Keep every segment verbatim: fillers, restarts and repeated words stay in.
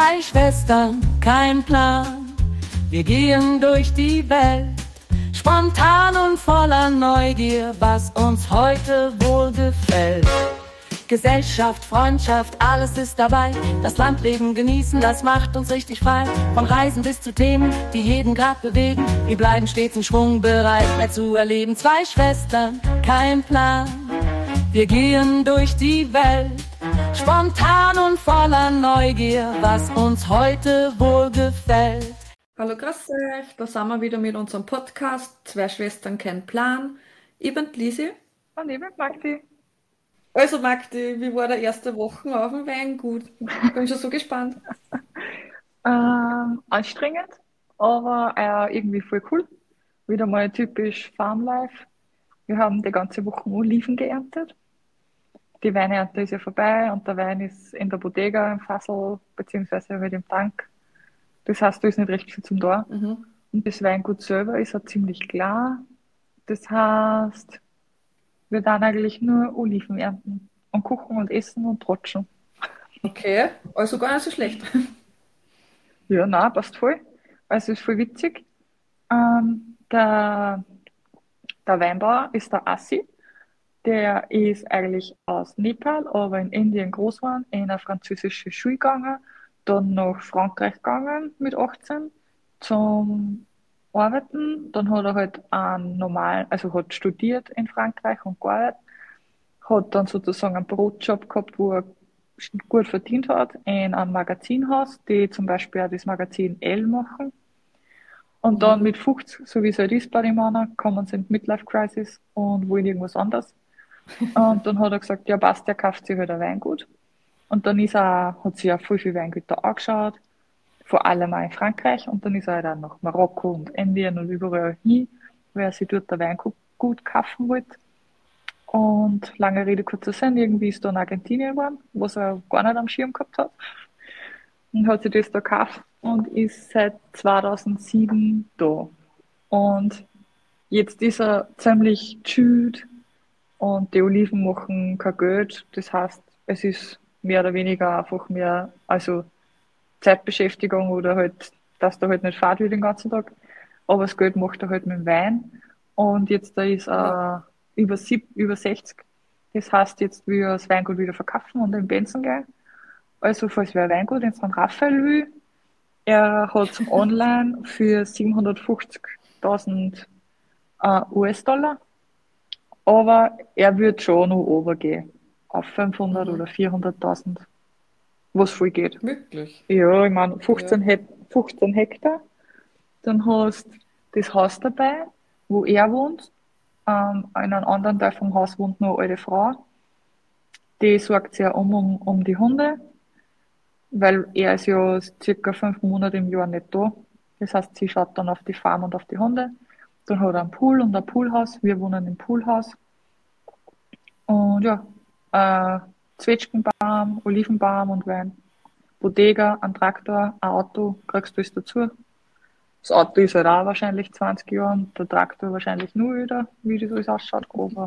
zwei Schwestern, kein Plan. Wir gehen durch die Welt, spontan und voller Neugier, was uns heute wohl gefällt. Gesellschaft, Freundschaft, alles ist dabei. Das Landleben genießen, das macht uns richtig frei. Von Reisen bis zu Themen, die jeden Grad bewegen. Wir bleiben stets in Schwung, bereit, mehr zu erleben. Zwei Schwestern, kein Plan. Wir gehen durch die Welt, spontan und voller Neugier, was uns heute wohl gefällt. Hallo, grüß euch, da sind wir wieder mit unserem Podcast Zwei Schwestern, kein Plan. Ich bin die Lisi. Und ich bin Magdi. Also Magdi, wie war der erste Wochen auf dem Weingut? Ich bin schon so gespannt. Ähm, anstrengend, aber äh, irgendwie voll cool. Wieder mal typisch Farmlife. Wir haben die ganze Woche Oliven geerntet. Die Weinernte ist ja vorbei und der Wein ist in der Bodega im Fassel beziehungsweise halt im Tank. Das heißt, da ist nicht recht viel zum da. Mhm. Und das Weingut selber ist auch ziemlich klar. Das heißt, wir dann eigentlich nur Oliven ernten und kochen und essen und trotschen. Okay, also gar nicht so schlecht. Ja, nein, passt voll. Also ist voll witzig. Ähm, der, der Weinbauer ist der Assi. Der ist eigentlich aus Nepal, aber in Indien groß geworden, in eine französische Schule gegangen, dann nach Frankreich gegangen mit achtzehn zum Arbeiten. Dann hat er halt einen normalen, also hat studiert in Frankreich und gearbeitet, hat dann sozusagen einen Brotjob gehabt, wo er gut verdient hat, in einem Magazinhaus, die zum Beispiel auch das Magazin Elle machen. Und dann mit fünfzig, so wie es halt ist bei den Männern, kommen sie in die Midlife-Crisis und wollen irgendwas anderes. Und dann hat er gesagt, ja passt, der kauft sich halt ein Weingut. Und dann ist er, hat sich ja voll viele Weingüter angeschaut, vor allem auch in Frankreich. Und dann ist er halt auch nach Marokko und Indien und überall hin, weil er sich dort ein Weingut gut kaufen wollte. Und lange Rede, kurzer Sinn, irgendwie ist dann Argentinien geworden, was er gar nicht am Schirm gehabt hat. Und hat sich das da gekauft und ist seit zweitausendsieben da. Und jetzt ist er ziemlich chillt und die Oliven machen kein Geld. Das heißt, es ist mehr oder weniger einfach mehr, also Zeitbeschäftigung oder halt, dass der halt nicht fährt wie den ganzen Tag. Aber das Geld macht er halt mit dem Wein. Und jetzt da ist er über, sieb, über sechzig. Das heißt, jetzt will er das Weingut wieder verkaufen und in Benzen gehen. Also, falls wer Weingut in Sankt Raphael will, er hat es online für siebenhundertfünfzigtausend äh, U S-Dollar. Aber er wird schon noch runtergehen. Auf fünfhundert Mhm. oder vierhunderttausend. Was voll geht. Wirklich? Ja, ich meine, fünfzehn, Ja. He- fünfzehn Hektar. Dann hast das Haus dabei, wo er wohnt. Ähm, in einem anderen Teil vom Haus wohnt noch eine alte Frau. Die sorgt sich ja um, um, um die Hunde, weil er ist ja circa fünf Monate im Jahr nicht da. Das heißt, sie schaut dann auf die Farm und auf die Hunde. Dann hat er einen Pool und ein Poolhaus. Wir wohnen im Poolhaus. Und ja, äh, Zwetschgenbaum, Olivenbaum und Wein. Bodega, ein Traktor, ein Auto, kriegst du alles dazu. Das Auto ist halt auch wahrscheinlich zwanzig Jahre und der Traktor wahrscheinlich nur wieder, wie das alles ausschaut. Aber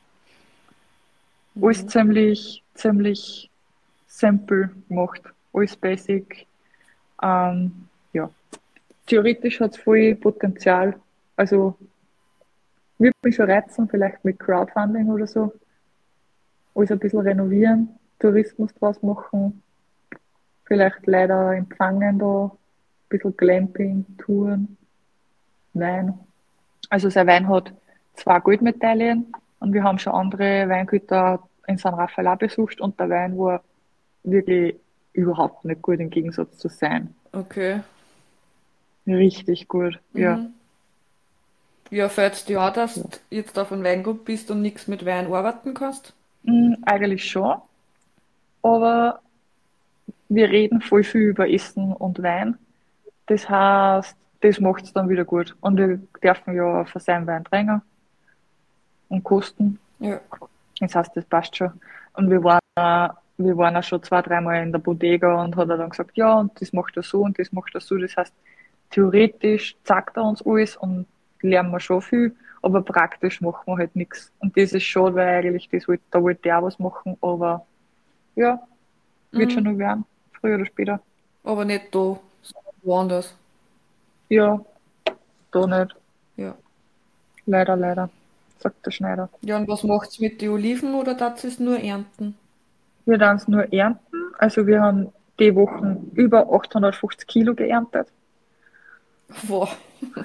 Mhm. alles ziemlich, ziemlich simpel gemacht. Alles basic. Ähm, ja. Theoretisch hat es voll Potenzial. Also, würde mich schon reizen, vielleicht mit Crowdfunding oder so. Alles ein bisschen renovieren, Tourismus draus machen. Vielleicht leider empfangen da. Ein bisschen Glamping, Touren, Wein. Also sein Wein hat zwei Goldmedaillen und wir haben schon andere Weingüter in San Rafael auch besucht und der Wein war wirklich überhaupt nicht gut im Gegensatz zu sein. Okay. Richtig gut, ja. Mhm. Ja, fällt dir auch, dass du jetzt auf einem Weingut bist und nichts mit Wein arbeiten kannst? Mm, eigentlich schon, aber wir reden voll viel über Essen und Wein. Das heißt, das macht es dann wieder gut. Und wir dürfen ja von seinem Wein trinken und kosten. Ja. Das heißt, das passt schon. Und wir waren, auch- wir waren auch schon zwei, dreimal in der Bodega und hat er dann gesagt, ja, und das macht er so und das macht er so. Das heißt, theoretisch zeigt er uns alles und lernen wir schon viel, aber praktisch machen wir halt nichts. Und das ist schade, weil eigentlich das wollte, da wollte er auch was machen, aber ja, wird schon Mhm. noch werden, früher oder später. Aber nicht da, sondern woanders. Ja, da nicht. Ja. Leider, leider, sagt der Schneider. Ja, und was macht's mit den Oliven oder darf es nur ernten? Wir dann es nur ernten. Also wir haben die Wochen über achthundertfünfzig Kilo geerntet. Wow.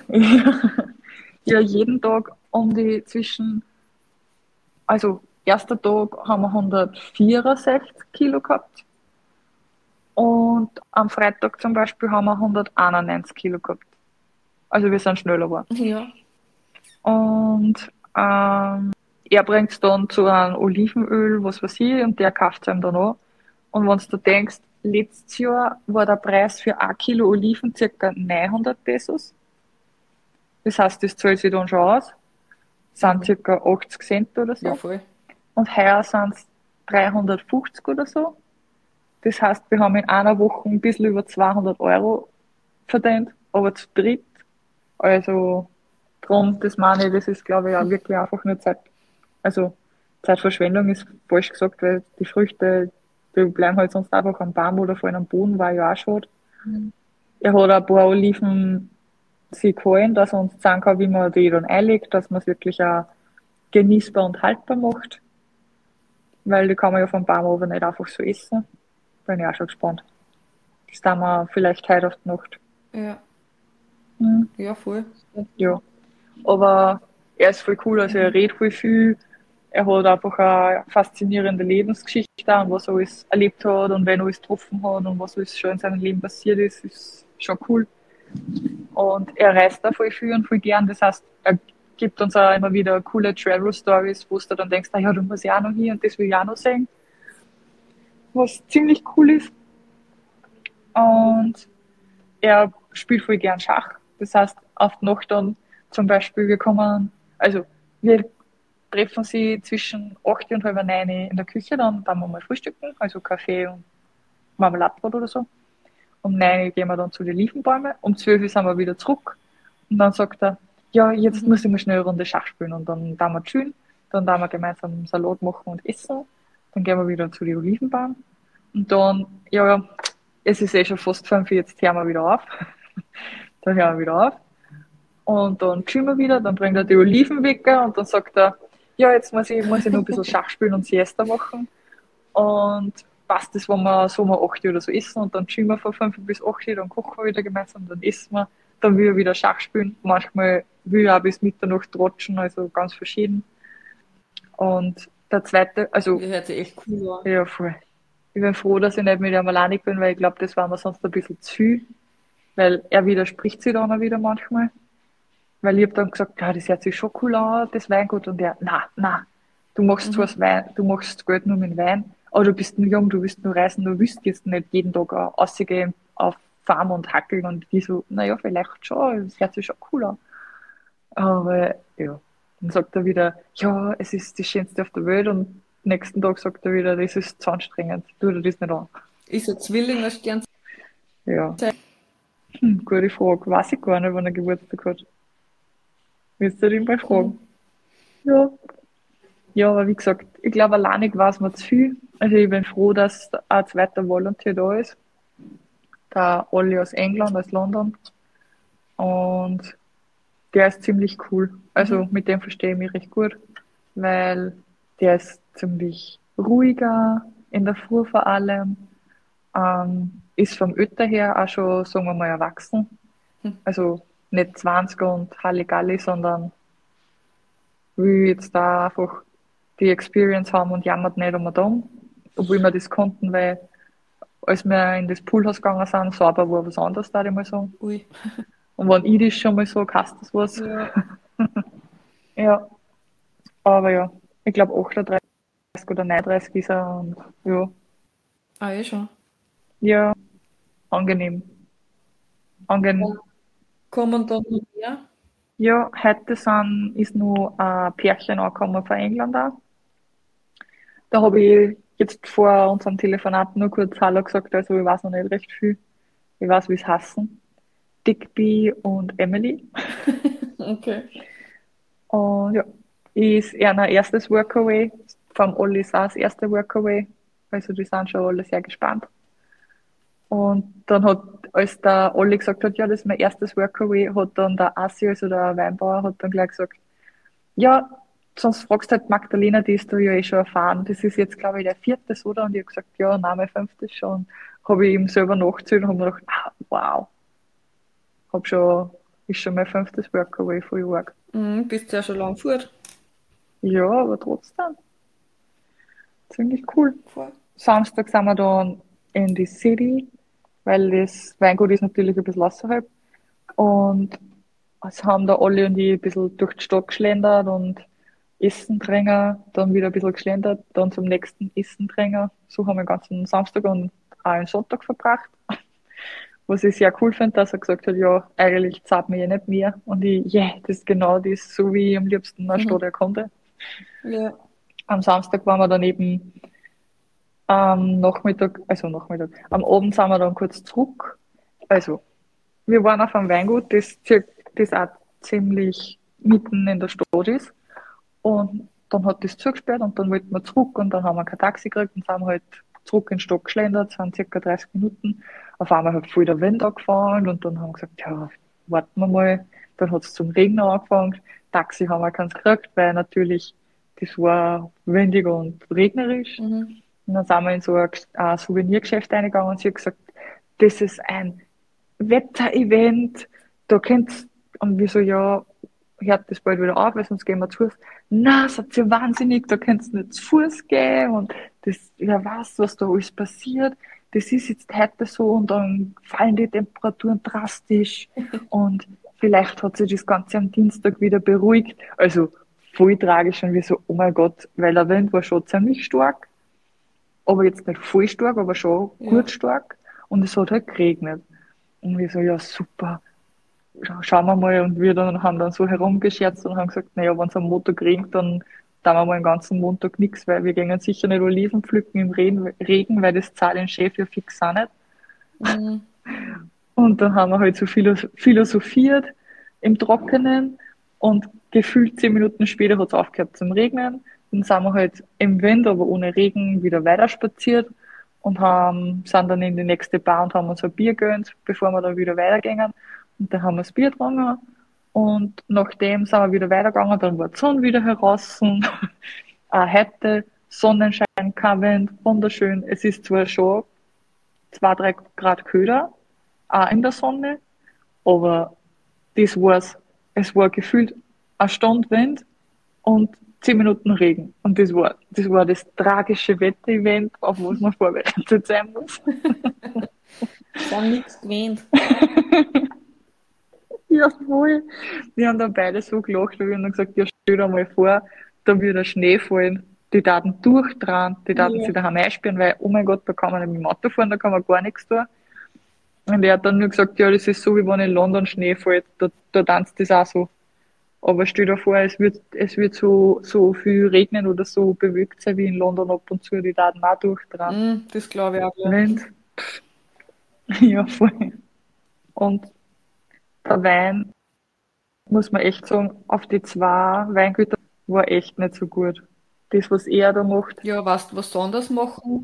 Ja, jeden Tag um die zwischen, also erster Tag haben wir hundertvierundsechzig Kilo gehabt und am Freitag zum Beispiel haben wir hunderteinundneunzig Kilo gehabt. Also wir sind schneller geworden. Ja. Und ähm, er bringt es dann zu einem Olivenöl, was weiß ich, und der kauft es ihm dann an. Und wenn du denkst, letztes Jahr war der Preis für ein Kilo Oliven circa neunhundert Pesos. Das heißt, das zahlt sich dann schon aus. Das sind circa achtzig Cent oder Ja, so. voll. Und heuer sind es dreihundertfünfzig oder so. Das heißt, wir haben in einer Woche ein bisschen über zweihundert Euro verdient, aber zu dritt. Also, drum, das meine ich, das ist, glaube ich, auch wirklich einfach nur Zeit. Also, Zeitverschwendung ist falsch gesagt, weil die Früchte, die bleiben halt sonst einfach am Baum oder fallen am Boden, war ja auch schade. Mhm. Er hat ein paar Oliven sich geholt, dass er uns zeigen kann, wie man die dann einlegt, dass man es wirklich auch genießbar und haltbar macht. Weil die kann man ja vom Baum aber nicht einfach so essen. Bin ich auch schon gespannt. Das tun wir vielleicht heute auf die Nacht. Ja, Hm, ja, voll. ja. Aber er ist voll cool, also er redet voll viel. Er hat einfach eine faszinierende Lebensgeschichte und was er alles erlebt hat und wen er alles getroffen hat und was alles schon in seinem Leben passiert ist, ist schon cool. Und er reist da voll viel und voll gern. Das heißt, er gibt uns auch immer wieder coole Travel Stories, wo du dann denkst, ah ja, du musst ja auch noch hier und das will ich auch noch sehen. Was ziemlich cool ist. Und er spielt voll gern Schach. Das heißt, auf die Nacht dann zum Beispiel, wir kommen, also wir treffen sie zwischen acht und halb neun in der Küche, dann dann wir mal frühstücken, also Kaffee und Marmeladenbrot oder so. Um neun gehen wir dann zu den Olivenbäumen, um zwölf sind wir wieder zurück. Und dann sagt er, ja, jetzt Mhm. muss ich mal schnell eine Runde Schach spielen. Und dann da wir chillen, dann da wir gemeinsam Salat machen und essen. Dann gehen wir wieder zu den Olivenbäumen. Und dann, ja, ja, es ist eh schon fast fünf, jetzt hören wir wieder auf. Dann hören wir wieder auf. Und dann chillen wir wieder, dann bringt er die Oliven weg und dann sagt er, ja, jetzt muss ich, muss ich noch ein bisschen Schach spielen und Siesta machen. Und passt das, wenn wir so um acht oder so essen und dann chillen wir von fünf bis acht, dann kochen wir wieder gemeinsam, dann essen wir, dann will er wieder Schach spielen. Manchmal will er auch bis Mitternacht trotschen, also ganz verschieden. Und der zweite, also, Das hört sich echt cool an. ja, voll. Ich bin froh, dass ich nicht mit ihm alleinig bin, weil ich glaube, das war mir sonst ein bisschen zu viel, weil er widerspricht sich dann auch wieder manchmal. Weil ich habe dann gesagt, ja, das hört sich schon cool an, das Weingut. Und er, na, na, du machst zwar das Wein, du machst Geld nur mit Wein, aber du bist nur jung, du willst nur reisen, du willst jetzt nicht jeden Tag rausgehen auf Farm und hackeln. Und die so, naja, vielleicht schon, das hört sich schon cool an. Aber ja, dann sagt er wieder, ja, es ist das Schönste auf der Welt. Und nächsten Tag sagt er wieder, das ist zu anstrengend, tu dir das nicht an. Ist ein Zwilling ein Stern? Ja, hm, gute Frage, weiß ich gar nicht, wann er Geburtstag hat. Willst du ihn mal fragen? Ja. Ja, aber wie gesagt, ich glaube, alleinig war es mir zu viel. Also ich bin froh, dass ein zweiter Volunteer da ist. Der Olli aus England, aus London. Und der ist ziemlich cool. Also Mhm. mit dem verstehe ich mich recht gut, weil der ist ziemlich ruhiger, in der Früh vor allem. Ähm, ist vom Ötter her auch schon, sagen wir mal, erwachsen. Also nicht zwanzig und Halligalli, sondern will jetzt da einfach die Experience haben und jammert nicht um und um. Obwohl wir das konnten, weil als wir in das Poolhaus gegangen sind, sauber war was anderes, da ich mal sagen. Ui. Und wenn ich das schon mal so, hast das was. Ja. Ja, aber ja, ich glaube achtunddreißig oder neununddreißig ist er und ja, Ah, eh schon. ja, angenehm. Angenehm. Kommen dann noch mehr? Ja, heute sind, ist nur ein Pärchen angekommen von England auch. Da habe ich jetzt vor unserem Telefonat nur kurz Hallo gesagt, also ich weiß noch nicht recht viel. Ich weiß, wie es heißen. Digby und Emily. Okay. Und ja, ist ihr erstes Workaway. Vom Olli ist auch das erste Workaway. Also die sind schon alle sehr gespannt. Und dann hat, als der Olli gesagt hat, ja, das ist mein erstes Workaway, hat dann der Assi, also der Weinbauer, hat dann gleich gesagt, ja, sonst fragst du halt Magdalena, die ist da ja eh schon erfahren. Das ist jetzt, glaube ich, der vierte, oder? Und ich habe gesagt, ja, nein, mein fünftes schon. Habe ich ihm selber nachgezählt und habe mir gedacht, ah, wow, hab schon, ist schon mein fünftes Workaway voll arg. Mhm, bist ja schon lang fort. Ja, aber trotzdem, ziemlich cool. Voll. Samstag sind wir dann in die City, weil das Weingut ist natürlich ein bisschen außerhalb. Und es haben da alle und ich ein bisschen durch die Stadt geschlendert und Essen drängen, dann wieder ein bisschen geschlendert, dann zum nächsten Essen drängen. So haben wir den ganzen Samstag und auch den Sonntag verbracht. Was ich sehr cool finde, dass er gesagt hat, ja, eigentlich zahlt mir ja nicht mehr. Und ich, ja, yeah, das ist genau das, so wie ich am liebsten in der Stadt erkonnte. Ja. Am Samstag waren wir dann eben am Nachmittag, also Nachmittag, am Abend sind wir dann kurz zurück. Also, wir waren auf einem Weingut, das, circ- das auch ziemlich mitten in der Stadt ist. Und dann hat das zugesperrt und dann wollten wir zurück und dann haben wir kein Taxi gekriegt und sind halt zurück in den Stock geschlendert, das waren circa dreißig Minuten. Auf einmal hat voll der Wind angefangen und dann haben wir gesagt, ja, warten wir mal. Dann hat es zum Regnen angefangen. Taxi haben wir keins gekriegt, weil natürlich das war windig und regnerisch. Mhm. Und dann sind wir in so ein, ein Souvenirgeschäft reingegangen und sie hat gesagt, das ist ein Wetterevent, da könnt's, und wir so, ja, hört das bald wieder auf, weil sonst gehen wir zu Fuß. Na, sagt sie, wahnsinnig, da könnt's nicht zu Fuß gehen und das, wer weiß, was da alles passiert. Das ist jetzt heute so und dann fallen die Temperaturen drastisch und vielleicht hat sich das Ganze am Dienstag wieder beruhigt. Also voll tragisch und wir so, oh mein Gott, weil der Wind war schon ziemlich stark, aber jetzt nicht voll stark, aber schon Ja. gut stark und es hat halt geregnet. Und wir so, ja super, schauen wir mal. Und wir dann haben dann so herumgescherzt und haben gesagt, naja, wenn es am Montag regnet, dann tun wir mal den ganzen Montag nichts, weil wir gehen sicher nicht Oliven pflücken im Regen, Regen, weil das zahlt den Chef ja fix auch nicht. Mhm. Und dann haben wir halt so philo- philosophiert im Trockenen und gefühlt zehn Minuten später hat es aufgehört zum Regnen. Dann sind wir halt im Wind, aber ohne Regen, wieder weiter spaziert und haben, sind dann in die nächste Bar und haben uns ein Bier gegönnt, bevor wir dann wieder weitergingen. Und dann haben wir das Bier getrunken und nachdem sind wir wieder weitergegangen, dann war die Sonne wieder heraus. Auch heute Sonnenschein, kein Wind, wunderschön. Es ist zwar schon zwei, drei Grad kühler, auch in der Sonne, aber das war's. Es war gefühlt eine Stunde Wind und zehn Minuten Regen. Und das war, das war das tragische Wetterevent, auf was man vorbereitet sein muss. Sie haben nichts gewähnt. Ja, voll. Wir haben dann beide so gelacht, weil wir haben dann gesagt, ja, stell dir mal vor, da würde Schnee fallen. Die Daten durchdrehen, die Daten Ja. sich daheim einsperren, weil, oh mein Gott, da kann man nicht mit dem Auto fahren, da kann man gar nichts tun. Und er hat dann nur gesagt, ja, das ist so, wie wenn in London Schnee fällt, da, da tanzt das auch so. Aber stell dir vor, es wird, es wird so, so viel regnen oder so bewölkt sein wie in London ab und zu, die Daten auch durchdrehen. Mhm, das glaube ich auch. Ja. Wind. Ja, voll. Und der Wein, muss man echt sagen, auf die zwei Weingüter war echt nicht so gut. Das, was er da macht, Ja, weißt du, was sie anders machen?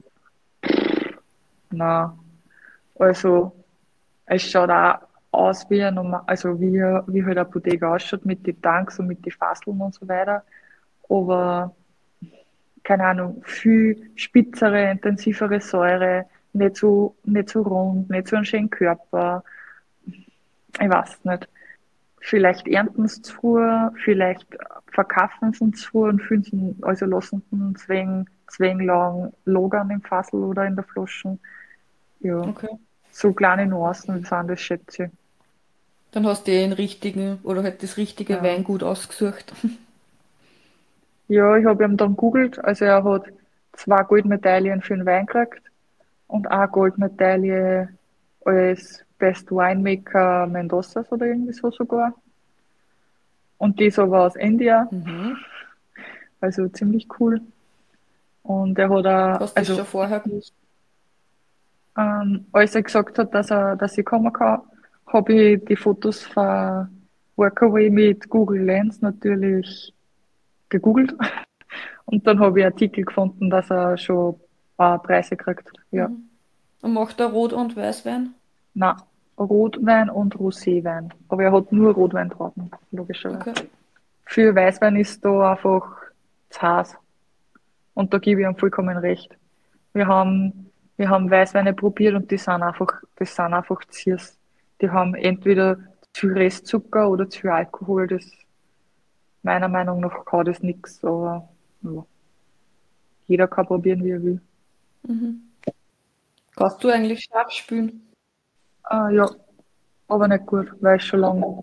na, also, es schaut auch aus wie ein normal, also wie, wie halt eine Bodega ausschaut mit den Tanks und mit den Fasseln und so weiter. Aber, keine Ahnung, viel spitzere, intensivere Säure, nicht so, nicht so rund, nicht so einen schönen Körper. Ich weiß nicht. Vielleicht ernten sie zu früh, vielleicht verkaufen sie zu früh und füllen sie, also lassen sie zwing, zwing lang lagern im Fassel oder in der Flasche. Ja, Okay. so kleine Nuancen sind das, schätze ich. Dann hast du den richtigen oder halt das richtige Ja. Weingut ausgesucht. Ja, ich habe ihn dann googelt, also er hat zwei Goldmedaillen für den Wein gekriegt und eine Goldmedaille als Best Winemaker Mendozas oder irgendwie so sogar. Und das aber aus India, Mhm. also ziemlich cool. Und er hat auch, Hast du das also schon vorher gewusst? ähm, als er gesagt hat, dass er, dass ich kommen kann, habe ich die Fotos von Workaway mit Google Lens natürlich gegoogelt. Und dann habe ich einen Artikel gefunden, dass er schon ein paar Preise gekriegt hat. Ja. Mhm. Und macht er Rot- und Weißwein? Nein, Rotwein und Roséwein. Aber er hat nur Rotweintrauben, logischerweise. Okay. Für Weißwein ist da einfach zu heiß. Und da gebe ich ihm vollkommen recht. Wir haben, wir haben Weißweine probiert und die sind einfach, das sind einfach Ziers. Die haben entweder zu viel Restzucker oder zu viel Alkohol. Das, meiner Meinung nach kann das nix, aber ja, jeder kann probieren, wie er will. Mhm. Kannst du eigentlich scharf spülen? Ah, ja, aber nicht gut, weil ich schon lange.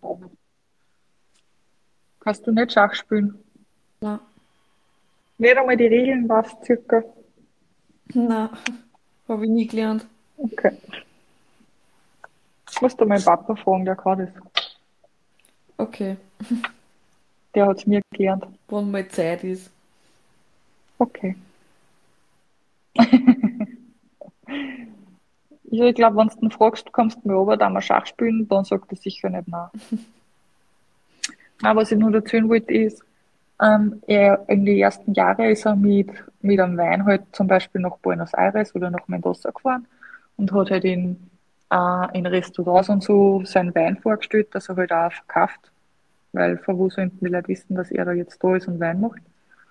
Kannst du nicht Schach spielen? Nein. Nicht einmal die Regeln, was circa. Nein, habe ich nie gelernt. Okay. Musst du meinen Papa fragen, der kann das. Okay, Der hat es mir gelernt. wann mal Zeit ist. Okay. Ja, ich glaube, wenn du ihn fragst, kommst du mir runter, da wir Schach spielen, dann sagt er sicher nicht nein. Aber was ich nur dazu wollte, ist, ähm, er, in den ersten Jahren ist er mit, mit einem Wein halt zum Beispiel nach Buenos Aires oder nach Mendoza gefahren und hat halt in, äh, in Restaurants und so seinen Wein vorgestellt, dass er halt auch verkauft, weil von wo sollten die Leute wissen, dass er da jetzt da ist und Wein macht.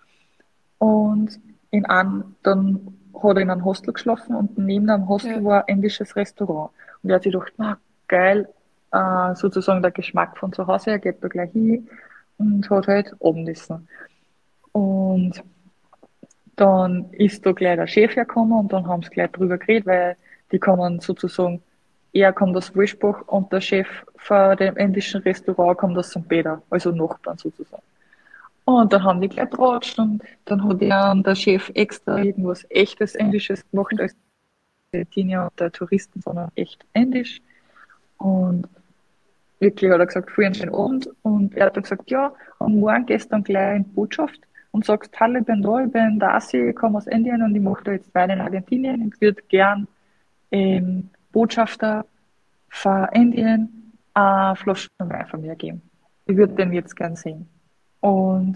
Und in einem, dann hat er in einem Hostel geschlafen und neben dem Ja, Hostel war ein indisches Restaurant. Und er hat sich gedacht, na, geil, äh, sozusagen der Geschmack von zu Hause, er geht da gleich hin und hat halt Abendessen. Und dann ist da gleich der Chef hergekommen und dann haben sie gleich drüber geredet, weil die kommen sozusagen, er kommt aus Wolfsbach und der Chef von dem indischen Restaurant kommt aus Sankt Peter, also Nachbarn sozusagen. Und dann haben die gleich geratscht und dann hat er der Chef extra irgendwas echtes Indisches gemacht als die Tinier und der Touristen, sondern echt Indisch. Und wirklich hat er gesagt, für einen schönen Abend. Und er hat dann gesagt, ja, und morgen gehst du dann gleich in die Botschaft und sagst, hallo, ich bin da, ich bin der Asi, ich komme aus Indien und ich mache da jetzt Wein in Argentinien und würde gern ähm, Botschafter von Indien eine Flasche Wein von mir geben. Ich würde den jetzt gern sehen. Und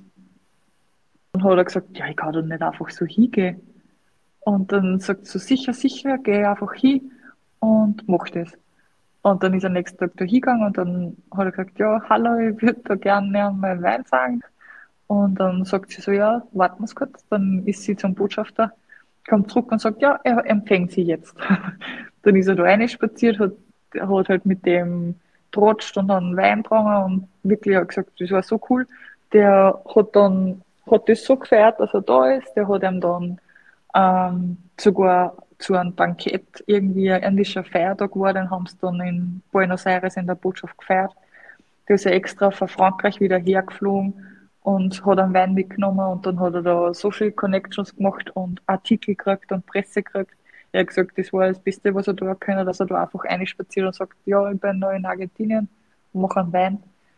dann hat er gesagt, ja, ich kann da nicht einfach so hingehen. Und dann sagt sie, so, sicher, sicher, geh einfach hin und mach das. Und dann ist er nächsten Tag da hingegangen und dann hat er gesagt, ja, hallo, ich würde da gerne meinen Wein sagen. Und dann sagt sie so, ja, warten wir kurz. Dann ist sie zum Botschafter, kommt zurück und sagt, ja, er empfängt sie jetzt. Dann ist er da reinspaziert, hat, hat halt mit dem trotscht und dann Wein getrunken und wirklich hat gesagt, das war so cool. Der hat dann, hat das so gefeiert, dass er da ist. Der hat ihm dann ähm, sogar zu einem Bankett irgendwie ein indischer Feiertag war, den haben sie dann in Buenos Aires in der Botschaft gefeiert. Der ist ja extra von Frankreich wieder hergeflogen und hat einen Wein mitgenommen und dann hat er da so viele Connections gemacht und Artikel gekriegt und Presse gekriegt. Er hat gesagt, das war das Beste, was er da können, dass er da einfach reinspaziert und sagt, ja, ich bin da in Argentinien und mache einen Wein.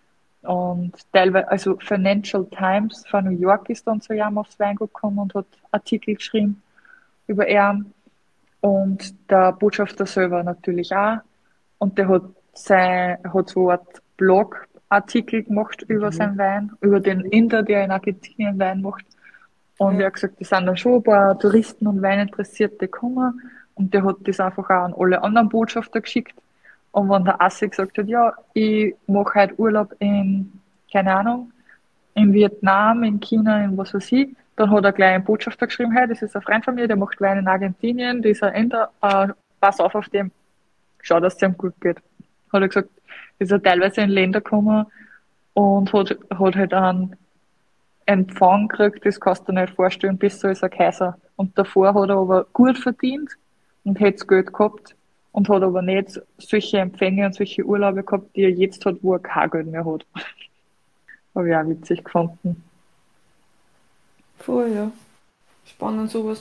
Und teilweise, also Financial Times von New York ist dann zu ihm aufs Weingut gekommen und hat Artikel geschrieben über ihn. Und der Botschafter selber natürlich auch. Und der hat sein, hat so eine Art Blogartikel gemacht über seinen Wein, über den Inder, der in Argentinien Wein macht. Und er ja. hat gesagt, das sind dann schon ein paar Touristen und Weininteressierte gekommen. Und der hat das einfach auch an alle anderen Botschafter geschickt. Und wenn der Assi gesagt hat, ja, ich mache heute Urlaub in, keine Ahnung, in Vietnam, in China, in was weiß ich, dann hat er gleich einen Botschafter geschrieben, hey, das ist ein Freund von mir, der macht Wein in Argentinien, dieser Inder, äh, pass auf auf dem, schau, dass es ihm gut geht. Hat er gesagt, ist er teilweise in Länder gekommen und hat, hat halt einen Empfang gekriegt, das kannst du dir nicht vorstellen, besser als ein Kaiser. Und davor hat er aber gut verdient und hätte das Geld gehabt und hat aber nicht solche Empfänge und solche Urlaube gehabt, die er jetzt hat, wo er kein Geld mehr hat. Habe ich auch witzig gefunden. Voll, ja. Spannend sowas.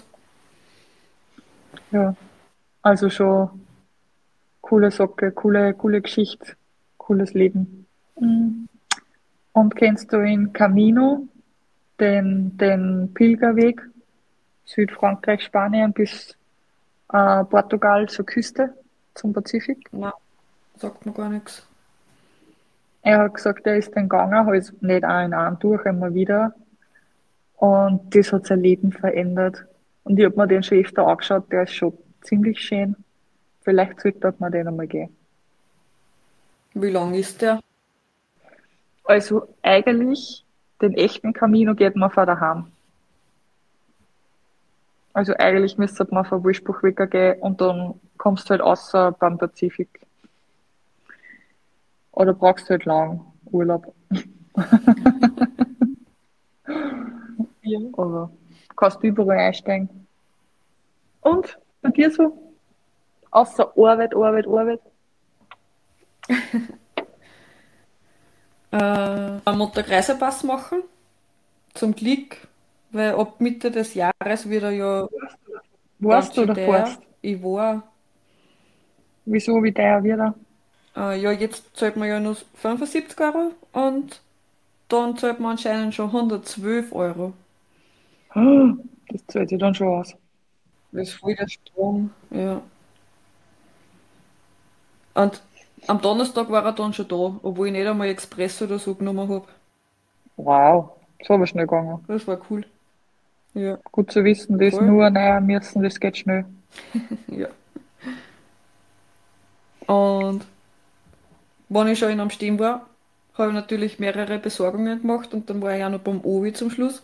Ja, also schon coole Socke, coole, coole Geschichte, cooles Leben. Mhm. Und kennst du in Camino den, den Pilgerweg Südfrankreich, Spanien bis äh, Portugal zur Küste, zum Pazifik? Nein, sagt mir gar nichts. Er hat gesagt, er ist den gegangen, halt nicht auch in einem durch, immer wieder. Und das hat sein Leben verändert. Und ich habe mir den schon öfter angeschaut, der ist schon ziemlich schön. Vielleicht sollte man den einmal gehen. Wie lang ist der? Also eigentlich, den echten Camino geht man von daheim. Also eigentlich müsste man von Wilsbruchweg gehen und dann kommst du halt außer beim Pazifik. Oder brauchst du halt lang Urlaub. Ja. Aber kannst du überall einsteigen. Und bei dir so? Außer Arbeit, Arbeit, Arbeit. Äh, einen Montag-Reisepass machen, zum Glück, weil ab Mitte des Jahres wieder ja ganz Warst du schön oder teuer. fährst? Ich war, Wieso, wie der wieder? äh, ja, jetzt zahlt man ja nur fünfundsiebzig Euro und dann zahlt man anscheinend schon hundertzwölf Euro. Das zahlt sich dann schon aus. Das ist voll der Strom, ja. Und am Donnerstag war er dann schon da, obwohl ich nicht einmal Express oder so genommen habe. Wow, so aber schnell gegangen. Das war cool. Ja, Gut zu wissen, das voll. nur näher müssen, das geht schnell. Ja. Und wenn ich schon in am Stehen war, habe ich natürlich mehrere Besorgungen gemacht und dann war ich auch noch beim Obi zum Schluss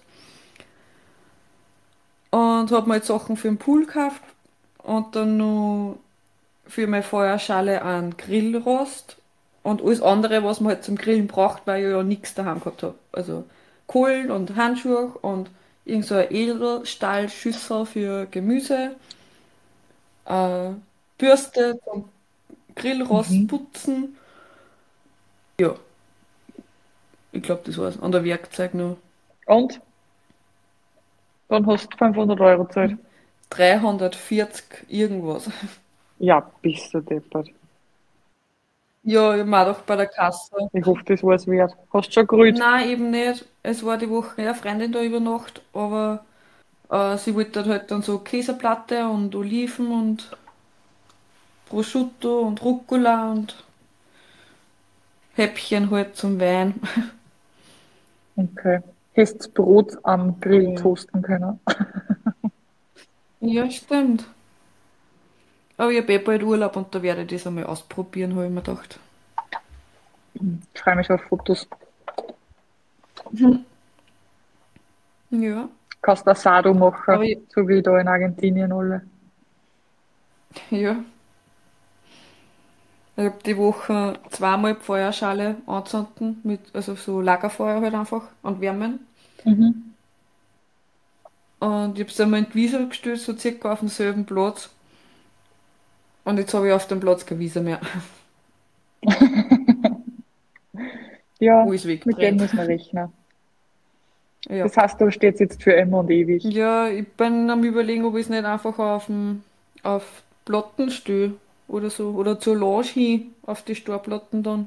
und habe mir jetzt Sachen für den Pool gekauft und dann noch für meine Feuerschale einen Grillrost und alles andere, was man halt zum Grillen braucht, weil ich ja nichts daheim gehabt habe. Also Kohlen und Handschuhe und irgend so eine Edelstahlschüssel für Gemüse, äh, Bürste zum Grillrost Mhm. putzen. Ja, ich glaube, das war's. Und ein Werkzeug noch. Und dann hast du fünfhundert Euro gezahlt. dreihundertvierzig irgendwas. Ja, bist du deppert. Ja, ich war doch bei der Kasse. Ich hoffe, das war es wert. Hast du schon gerührt? Nein, eben nicht. Es war die Woche eine Freundin da über Nacht, aber äh, sie wollte halt dann so Käseplatte und Oliven und Prosciutto und Rucola und Häppchen halt zum Wein. Okay. Hättest das Brot am Grill Ja. toasten können? Ja, stimmt. Aber ich habe eh bald Urlaub und da werde ich das einmal ausprobieren, habe ich mir gedacht. Ich freue mich auf Fotos. Ja, Kannst Asado machen, aber ich, so wie da in Argentinien alle. ja. Ich habe die Woche zweimal die Feuerschale angezündet, mit, also so Lagerfeuer halt einfach und Wärmen. Mhm. Und ich habe es einmal in die Wiese gestellt, so circa auf demselben Platz. Und jetzt habe ich auf dem Platz keine Wiese mehr. Ja, Alles mit dem wegbrennt. müssen wir rechnen. Ja. Das heißt, da steht jetzt für immer und ewig. Ja, ich bin am Überlegen, ob ich es nicht einfach auf, dem, auf Platten stelle oder so. Oder zur Lounge hin, auf die Stehplatten dann.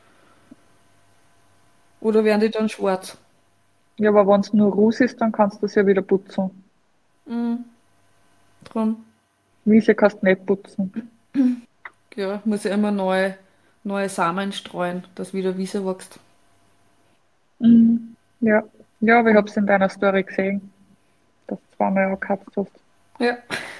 Oder werden die dann schwarz? Ja, aber wenn es nur Ruß ist, dann kannst du es ja wieder putzen. Mhm, drum. Wiese kannst du nicht putzen. Ja, muss ich immer neue, neue Samen streuen, dass wieder Wiese wächst. Mhm. Ja. Ja, aber ich habe es in deiner Story gesehen, dass du zweimal angekatzt hast. Ja.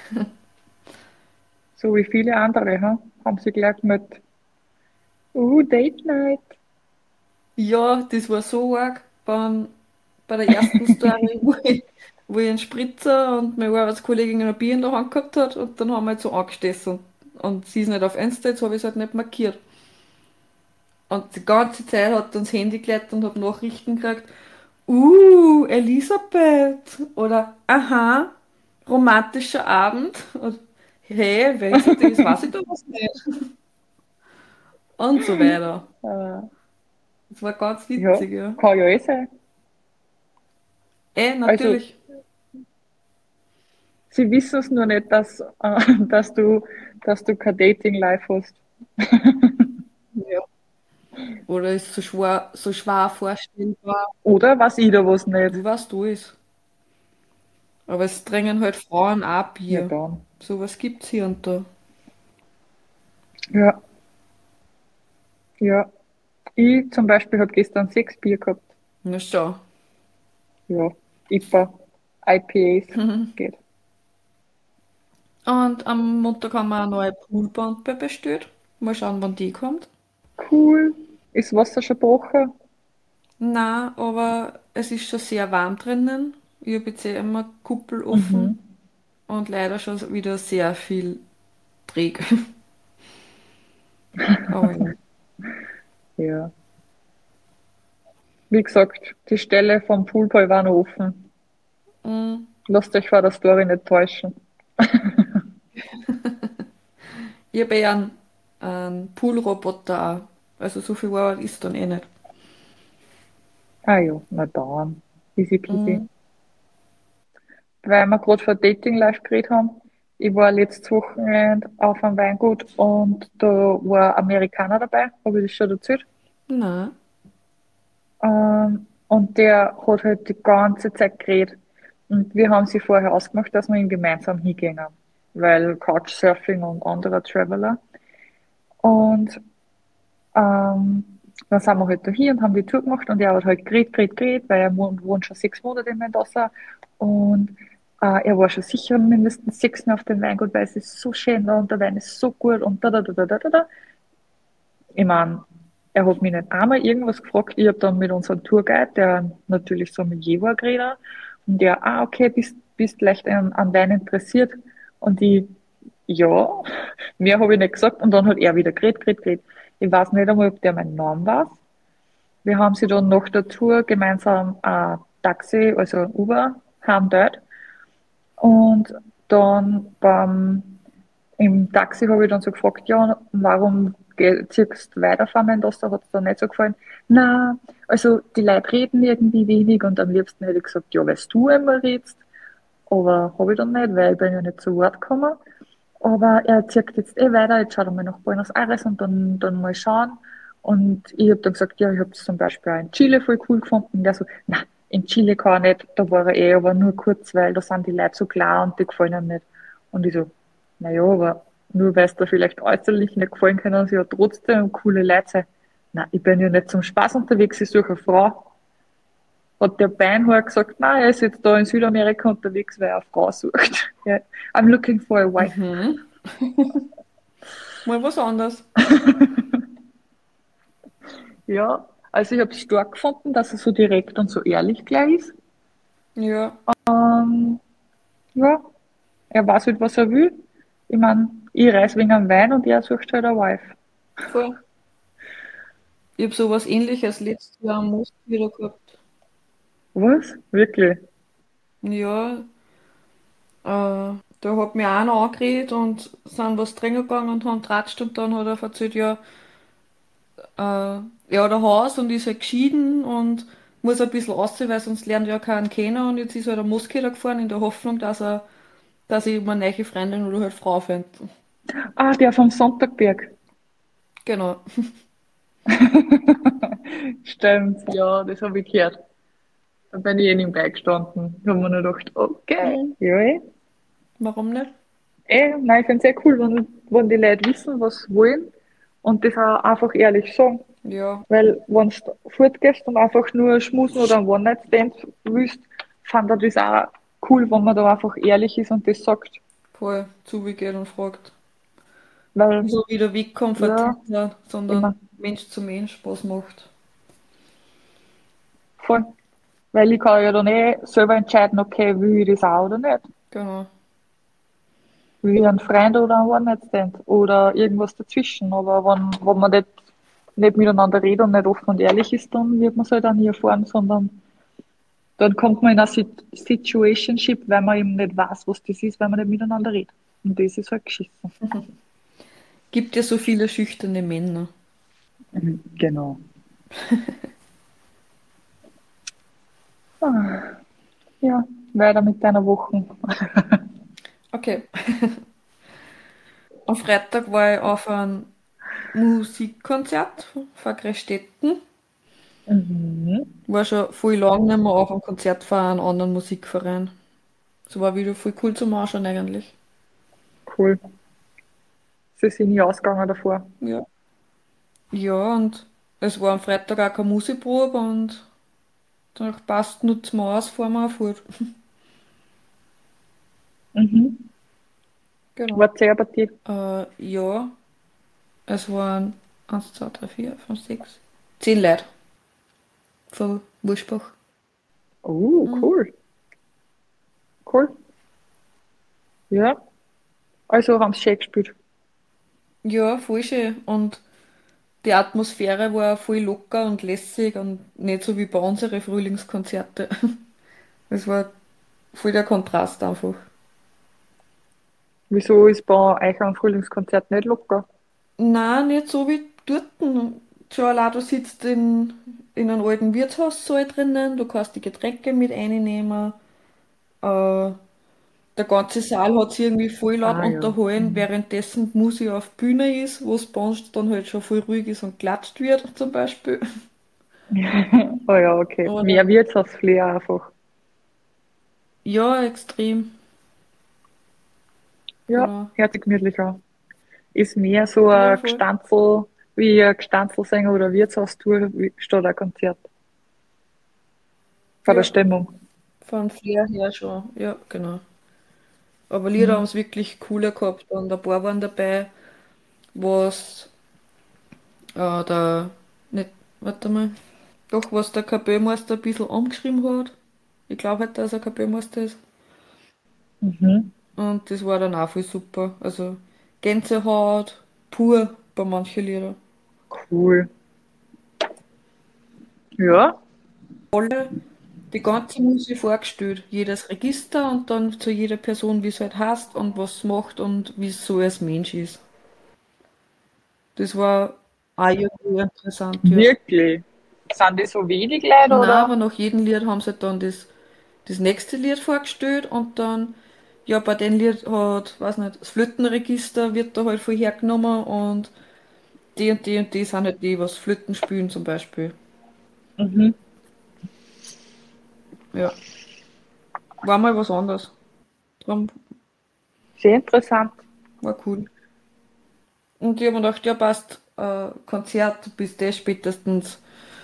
So wie viele andere, ha? Haben sie gleich mit, uh, Date Night. Ja, das war so arg. Beim, bei der ersten Story, wo ich, wo ich einen Spritzer und meine Arbeitskollegin ein Bier in der Hand gehabt hat und dann haben wir halt so angestoßen. Und sie ist nicht auf Insta, jetzt habe ich es halt nicht markiert. Und die ganze Zeit hat uns Handy geleitet und hat Nachrichten gekriegt. Uh, Elisabeth. Oder, aha, romantischer Abend. Und, hey, wer ist das? Weiß ich doch was nicht. Und so weiter. Äh, Das war ganz ja, witzig, ja. kann ja eh sein. Eh, Also, natürlich. sie wissen es nur nicht, dass, äh, dass du, dass du kein Dating-Life hast. Ja. Oder ist so schwer, so schwer vorstellbar, Oder was ich da was nicht. wie was du ist. Aber es drängen halt Frauen auch Ja, Bier. dann. Sowas gibt's hier und da. Ja, ja. Ich zum Beispiel habe gestern sechs Bier gehabt. Na schau. Ja, I P A, I P As, geht. Und am Montag haben wir eine neue Poolpumpe bestellt. Mal schauen, wann die kommt. Cool. Ist Wasser schon gebrochen? Na, aber es ist schon sehr warm drinnen. Ich habe jetzt eh immer Kuppel offen Mhm. und leider schon wieder sehr viel träge. Aber ja. Ja. Wie gesagt, die Stelle vom Poolboy war noch offen. Mm, Lasst euch vor der Story nicht täuschen. Ich habe eh einen, einen Poolroboter auch. Also so viel Arbeit ist dann eh nicht. Ah ja, na dann. Easy peasy. Mm, Weil wir gerade von Dating Life geredet haben. Ich war letztes Wochenende auf einem Weingut und da war ein Amerikaner dabei, habe ich das schon erzählt. nein. Ähm, und der hat halt die ganze Zeit geredet. Und wir haben sie vorher ausgemacht, dass wir ihn gemeinsam hingehen. Weil Couchsurfing und anderer Traveler. Und ähm, dann sind wir halt da hier und haben die Tour gemacht und er hat halt geredet, geredet, geredet, weil er wohnt, wohnt schon sechs Monate in Mendoza und äh, er war schon sicher mindestens sechs Mal auf dem Weingut, weil es ist so schön da und der Wein ist so gut und da, da, da, da, da, da. Da. Ich meine, er hat mich nicht einmal irgendwas gefragt. Ich habe dann mit unserem Tourguide, der natürlich so mit war, geredet und der, ah, okay, bist, bist leicht an, an Wein interessiert und ich, ja, mehr habe ich nicht gesagt und dann hat er wieder geredet, geredet, geredet. Ich weiß nicht einmal, ob der meinen Namen weiß. Wir haben sie dann nach der Tour gemeinsam ein Taxi, also ein Uber, haben dort. Und dann beim, im Taxi habe ich dann so gefragt, ja, warum geh- ziehst du weiterfahren, wenn das da hat es dann nicht so gefallen. Na, also die Leute reden irgendwie wenig und am liebsten hätte ich gesagt, ja, weil du immer redest. Aber habe ich dann nicht, weil ich bin ja nicht zu Wort gekommen. Aber er zieht jetzt eh weiter, jetzt schaut er mal nach Buenos Aires und dann, dann mal schauen. Und ich habe dann gesagt, ja, ich habe es zum Beispiel auch in Chile voll cool gefunden. Und der so, na, in Chile kann er nicht, da war er eh, aber nur kurz, weil da sind die Leute so klar und die gefallen ihm nicht. Und ich so, naja, aber nur weil es da vielleicht äußerlich nicht gefallen können, sie ja trotzdem coole Leute sein. Na, ich bin ja nicht zum Spaß unterwegs, ich suche eine Frau. Hat der Beinhard gesagt, na, er ist jetzt da in Südamerika unterwegs, weil er eine Frau sucht. Ja, I'm looking for a wife. Mhm. Mal was anderes. Ja, also ich habe es stark gefunden, dass er so direkt und so ehrlich gleich ist. Ja, Ähm, ja, er weiß halt, was er will. Ich meine, ich reise wegen einem Wein und er sucht halt eine Wife. voll. Ich habe sowas ähnliches letztes Jahr am Most wieder gehabt. Was? Wirklich? Ja, äh, da hat mich einer angeredet und sind was trinken gegangen und haben tratscht und dann hat er erzählt, ja, äh, er hat ein Haus und ist halt geschieden und muss ein bisschen aussehen, weil sonst lernt er ja keinen kennen und jetzt ist er halt am Moskita gefahren in der Hoffnung, dass er, dass ich eine neue Freundin oder halt Frau finde. Ah, der vom Sonntagberg. Genau. Stimmt, ja, das habe ich gehört. Da bin ich eh nicht beigestanden. Da haben wir nur gedacht, okay, Mhm. ja, eh. Warum nicht? Eh, nein, ich finde es sehr cool, wenn, wenn die Leute wissen, was sie wollen und das auch einfach ehrlich sagen. Ja, Weil, wenn du fortgehst und einfach nur schmusen oder einen One-Night-Stand willst, fand er das auch cool, wenn man da einfach ehrlich ist und das sagt. voll zugeht und fragt. Weil, So wieder wegkommt von ja, Tinder, sondern immer Mensch zu Mensch Spaß macht. voll. Weil ich kann ja dann eh selber entscheiden, okay, will ich das auch oder nicht. Genau. Will ich einen Freund oder einen One-Night-Stand oder irgendwas dazwischen. Aber wenn, wenn man nicht, nicht miteinander redet und nicht offen und ehrlich ist, dann wird man es halt auch nie erfahren, sondern dann kommt man in eine Sit- Situationship, weil man eben nicht weiß, was das ist, weil man nicht miteinander redet. Und das ist halt geschissen. Gibt ja so viele schüchterne Männer. Mhm, genau. Ah, ja, weiter mit deiner Woche. Okay. Am Freitag war ich auf einem Musikkonzert von Grestetten. Mhm, War schon voll lang nicht mehr auf einem Konzert von einem anderen Musikverein. Das war wieder voll cool zum Anschauen eigentlich. cool. Sie sind nie ausgegangen davor. Ja. Ja, und es war am Freitag auch keine Musikprobe und dann passt nutzen wir aus, fahren wir auf Fahrt. Mhm. Genau. War sehr bei dir. Äh, ja, es waren eins, zwei, drei, vier, fünf, sechs, zehn Leute von Wursbach. Oh, Mhm. cool. Cool. Ja, also haben sie schön gespielt. Ja, voll schön. Und die Atmosphäre war voll locker und lässig und nicht so wie bei unseren Frühlingskonzerte. Es war voll der Kontrast einfach. Wieso ist bei euch am Frühlingskonzert nicht locker? Nein, nicht so wie dort. Schon allein, du sitzt in, in einem alten Wirtshaussaal drinnen, du kannst die Getränke mit einnehmen. Äh, Der ganze Saal hat sich irgendwie voll laut Ah ja. unterhalten, Mhm. währenddessen die Musik auf der Bühne ist, wo es bei uns dann halt schon voll ruhig ist und klatscht wird, zum Beispiel. Oh ja, okay. Oder? Mehr wird's als Flair einfach. Ja, extrem. Ja, Genau. hört sich gemütlich an. Ist mehr so Ja, ein voll. Gstanzl, wie ein Gstanzlsänger oder Wirtshaustour wie- statt ein Konzert. Von der Ja, Stimmung. von Flair her schon. Ja, genau. Aber Lieder haben Mhm. es wirklich cooler gehabt und ein paar waren dabei, was äh, der, nicht, warte mal, doch, was der Kapellmeister ein bisschen umgeschrieben hat. Ich glaube halt, dass er Kapellmeister ist. Mhm. Und das war dann auch voll super. Also Gänsehaut pur bei manchen Liedern. Cool. Ja, Alle, die ganze Musik vorgestellt. Jedes Register und dann zu jeder Person, wie es halt heißt und was es macht und wie es so als Mensch ist. Das war auch irgendwie interessant, ja. wirklich. Sind die so wenig Leute Na, oder? aber nach jedem Lied haben sie halt dann das, das nächste Lied vorgestellt und dann, ja, bei dem Lied hat, weiß nicht, das Flötenregister wird da halt voll hergenommen und die und die und die sind halt die, was Flöten spielen zum Beispiel. Mhm. Ja, war mal was anderes. Drum Sehr interessant. war cool. Und ich habe mir gedacht, ja passt, äh, Konzert bis das spätestens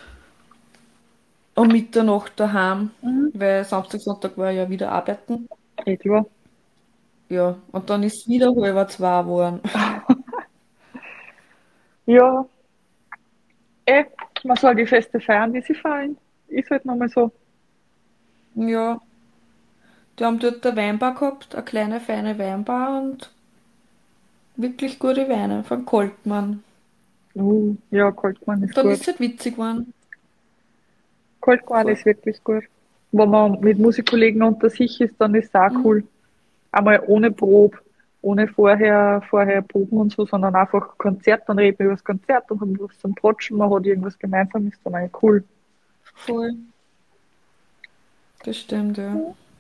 um Mitternacht daheim, Mhm. weil Samstag, Sonntag war ja wieder arbeiten. Eh klar. Ja, und dann ist es wieder halb zwei geworden. Ja, eh, man soll die Feste feiern, wie sie feiern. Ist halt nochmal so. Ja, die haben dort eine Weinbar gehabt, eine kleine, feine Weinbar und wirklich gute Weine von Koltmann. Uh, ja, Goldmann Und ist dann gut. ist es halt witzig geworden. Goldmann Voll. ist wirklich gut. Wenn man mit Musikkollegen unter sich ist, dann ist es auch Mhm. cool. Einmal ohne Probe, ohne vorher, vorher Proben und so, sondern einfach Konzert, dann reden wir über das Konzert und haben was zum Trotschen, man hat irgendwas gemeinsam, ist dann eigentlich cool. Voll. Das stimmt, ja.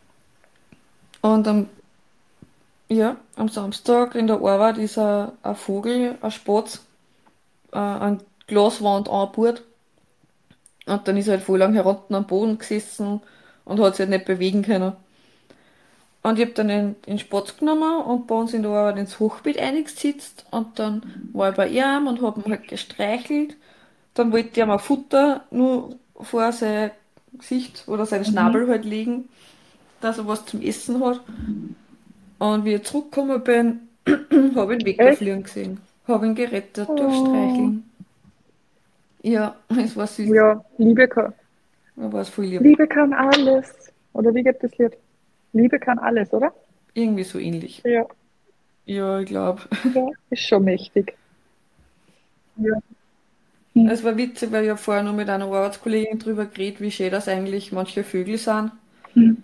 Und am, ja, am Samstag in der Arbeit ist ein, ein Vogel, ein Spatz, äh, an Glaswand angebaut. Und dann ist er halt voll lang herunter am Boden gesessen und hat sich halt nicht bewegen können. Und ich habe dann den, den Spatz genommen und bei uns in der Arbeit ins Hochbett eingesetzt. Und dann war ich bei ihm und habe ihn halt gestreichelt. Dann wollte ich ihm ein Futter nur vor sein Gesicht oder seinen Mhm. Schnabel halt legen, dass er was zum Essen hat. Und wie ich zurückgekommen bin, habe ich ihn Echt? wegfliegen gesehen. Habe ihn gerettet durch Oh. Streicheln. Ja, es war süß. Ja, Liebe kann, Da war es voll lieb. Liebe kann alles. Oder wie geht das Lied? Liebe kann alles, oder? Irgendwie so ähnlich. Ja, Ja, ich glaube. ja, ist schon mächtig. Ja. Hm. Es war witzig, weil ich hab vorher noch mit einer Arbeitskollegin drüber geredet, wie schön das eigentlich manche Vögel sind. Hm.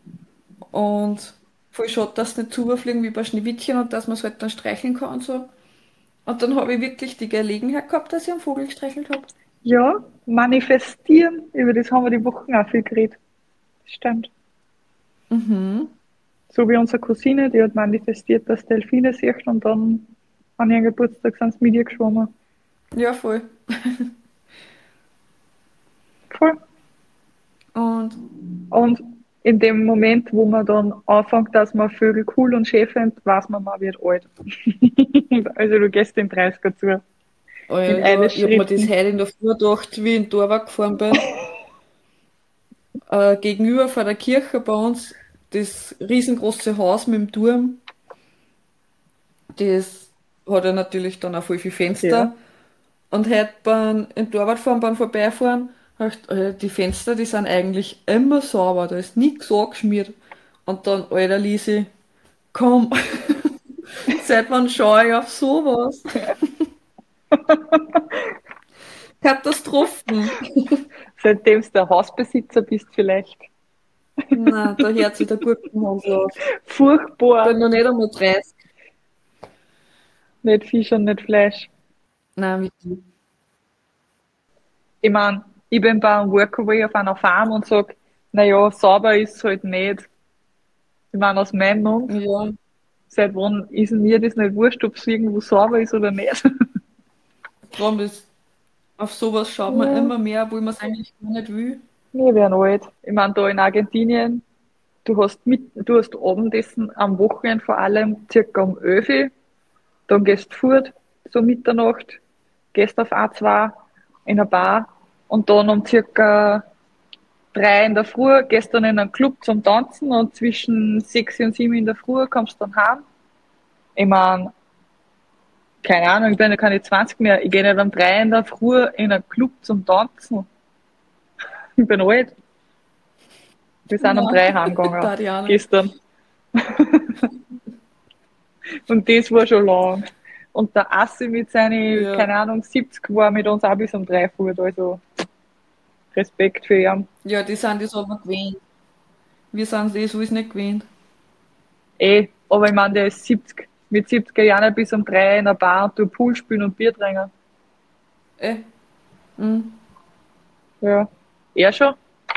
Und voll schade, dass sie nicht zufliegen wie bei Schneewittchen und dass man es halt dann streicheln kann und so. Und dann habe ich wirklich die Gelegenheit gehabt, dass ich einen Vogel gestreichelt habe. Ja, manifestieren, über das haben wir die Wochen auch viel geredet. Das stimmt. Mhm. So wie unsere Cousine, die hat manifestiert, dass Delfine sieht und dann an ihrem Geburtstag sind sie mit ihr geschwommen. Ja, voll. Voll. Und Und in dem Moment, wo man dann anfängt, dass man Vögel cool und schön findet, weiß man, man wird alt. Also du gehst den dreißiger zu. oh ja, In eines ja, ich habe mir das Schritten. heute in der Früh gedacht, wie ich in den Torwart gefahren bin. Äh, gegenüber von der Kirche bei uns das riesengroße Haus mit dem Turm. Das hat ja natürlich dann auch voll viele Ja. Fenster. Und heute beim, in der Arbeit fahren, beim Vorbeifahren, hab ich, äh, die Fenster, die sind eigentlich immer sauber, da ist nichts angeschmiert. Und dann, alter Lisi, komm, seit wann schaue ich auf sowas? Katastrophen. Seitdem du der Hausbesitzer bist vielleicht. Na, da hört sich der Gurkenhals auf. Furchtbar. Bin noch nicht einmal dreißig. Nicht Fisch und nicht Fleisch. Nein, wirklich. Ich mein, ich bin bei einem Workaway auf einer Farm und sag, naja, sauber ist halt nicht. Ich meine, aus meinem Mund, Ja, seit wann ist mir das nicht wurscht, ob es irgendwo sauber ist oder nicht? darum ist, auf sowas schaut man Ja, immer mehr, obwohl man es eigentlich gar nicht will. wir werden alt. Ich meine, da in Argentinien, du hast mit, du hast Abendessen am Wochenende vor allem circa um elf Uhr, dann gehst du fort, so Mitternacht, gehst auf A zwei in eine Bar und dann um circa drei in der Früh gehst dann in einen Club zum Tanzen und zwischen sechs und sieben in der Früh kommst dann heim. Ich mein, keine Ahnung, ich bin ja keine zwanzig mehr, ich gehe nicht um drei in der Früh in einen Club zum Tanzen. Ich bin alt. Wir sind um Nein, drei heimgegangen, da die auch nicht. gestern. Und das war schon lang. Und der Assi mit seinen, Ja. keine Ahnung, siebzig war mit uns auch bis um drei fort. Also Respekt für ihn. Ja, die sind das aber gewöhnt. Wir sind das so ist nicht gewöhnt. Eh, aber ich meine, der ist siebzig. Mit siebzig Jahren bis um drei in einer Bar und du Pool spielen und Bier trinken. Äh, mhm. Ja. Er schon?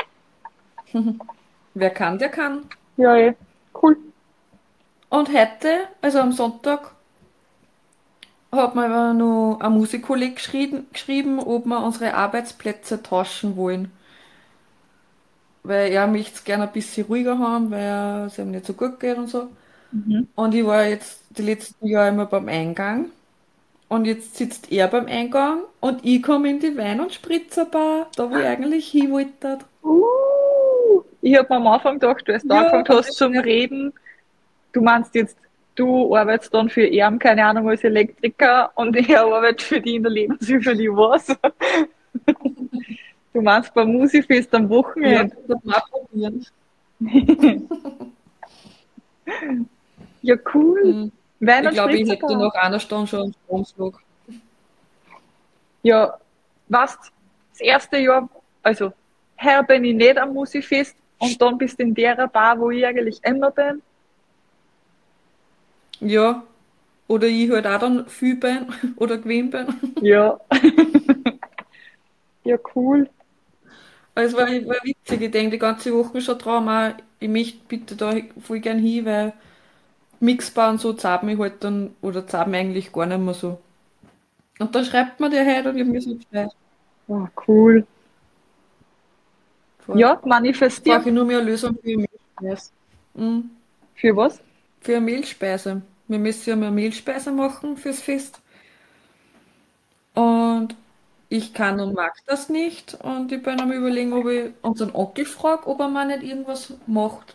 Wer kann, der kann. Ja, eh. Cool. Und heute, also am Sonntag, hat mir aber noch ein Musikkolleg geschrieben, geschrieben, ob wir unsere Arbeitsplätze tauschen wollen. Weil er möchte es gerne ein bisschen ruhiger haben, weil es ihm nicht so gut geht und so. Mhm. Und ich war jetzt die letzten Jahre immer beim Eingang. Und jetzt sitzt er beim Eingang und ich komme in die Wein- und Spritzerbar, da wo ich eigentlich hin wollte. Uh, ich hab mir am Anfang gedacht, du hast Ja, angefangen das hast ist zum nett. Reden. Du meinst jetzt, du arbeitest dann für ihn, keine Ahnung, als Elektriker und er arbeitet für die in der Lebenshilfe, die was? Du meinst beim Musikfest am Ja, Wochenende? das mal probieren. Ja, cool. Hm. Wein Ich und glaube, ich Spritzer hätte da. nach einer Stunde schon einen Stromschlag. Ja, weißt, das erste Jahr, also, heuer bin ich nicht am Musikfest und dann bist du in der Bar, wo ich eigentlich immer bin. Ja, oder ich halt auch dann viel bin oder gewesen bin. Ja. Ja, cool. Also war, war witzig, ich denke die ganze Woche schon dran, auch, ich möchte bitte da voll gern hin, weil Mixbar und so zahlt mich halt dann, oder zahlt mich eigentlich gar nicht mehr so. Und dann schreibt man der halt und ich hab mir so gefreut. Ah, cool. Voll. Ja, Jetzt brauche manifestieren. ich nur mehr eine Lösung für eine Mehlspeise. Mhm. Für was? Für eine Mehlspeise. Wir müssen ja mal eine Mehlspeise machen fürs Fest. Und ich kann und mag das nicht. Und ich bin am überlegen, ob ich unseren Onkel frage, ob er mal nicht irgendwas macht.